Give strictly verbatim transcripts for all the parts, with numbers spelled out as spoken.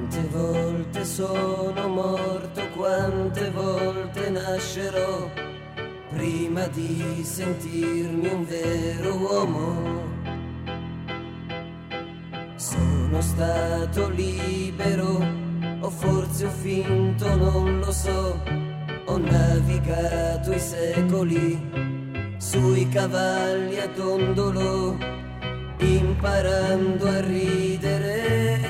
Quante volte sono morto, quante volte nascerò prima di sentirmi un vero uomo. Sono stato libero, o forse ho finto, non lo so. Ho navigato i secoli sui cavalli a dondolo, imparando a ridere.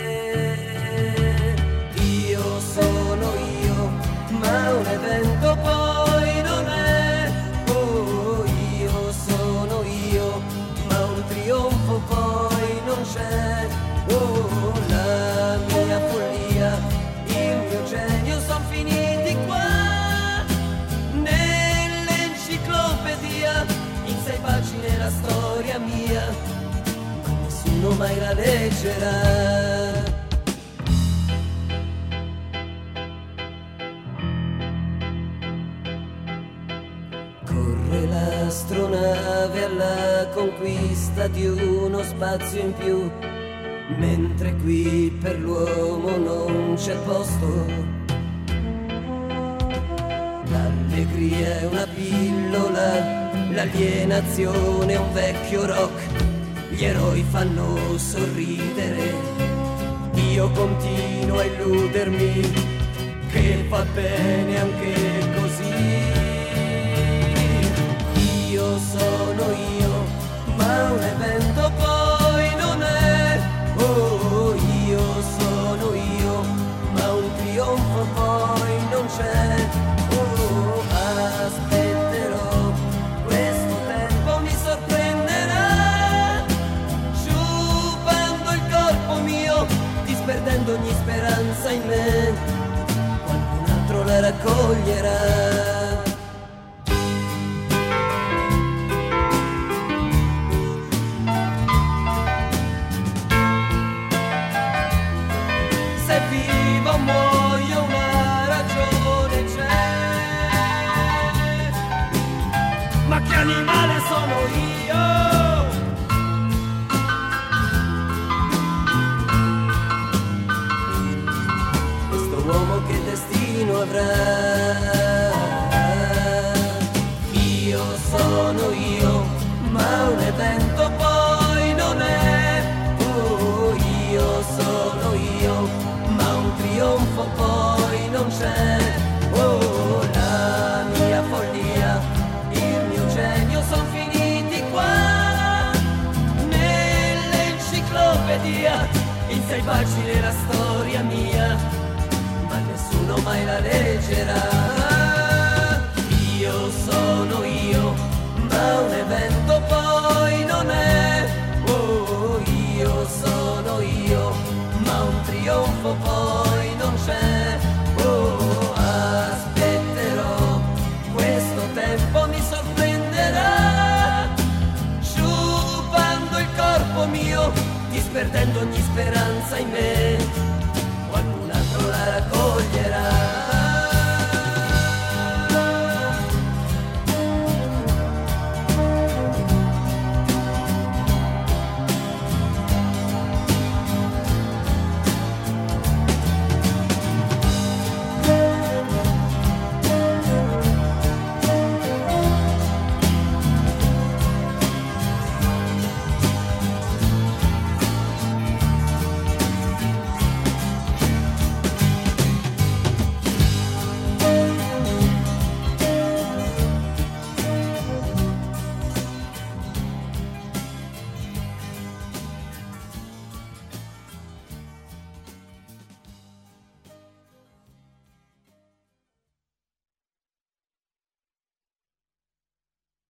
Io sono io, ma un evento poi non è. Oh, io sono io, ma un trionfo poi non c'è. Oh, la mia follia, il mio genio son finiti qua nell'enciclopedia, in sei pagine la storia mia, ma nessuno mai la leggerà. Corre l'astronave alla conquista di uno spazio in più, mentre qui per l'uomo non c'è posto. L'allegria è una pillola, l'alienazione è un vecchio rock, gli eroi fanno sorridere, io continuo a illudermi che va bene anche così. Io sono io, ma un evento poi non è. Oh, io sono io, ma un trionfo poi non c'è. Oh, aspetterò, questo tempo mi sorprenderà, sciupando il corpo mio, disperdendo ogni speranza in me, qualcun altro la raccoglierà. Muoio, una ragione c'è, ma che animale sono io? Questo uomo che destino avrà? Io sono io, ma un evento poi non è. Oh, io sono io, ma un trionfo poi non c'è. Oh, la mia follia, il mio genio son finiti qua nell'enciclopedia, in sei pagine la storia mia, ma nessuno mai la leggerà. Io sono io, ma un evento poi non è. Oh, io sono io, ma un trionfo poi non c'è. Oh, aspetterò, questo tempo mi sorprenderà, sciupando il corpo mio, disperdendo ogni speranza in me,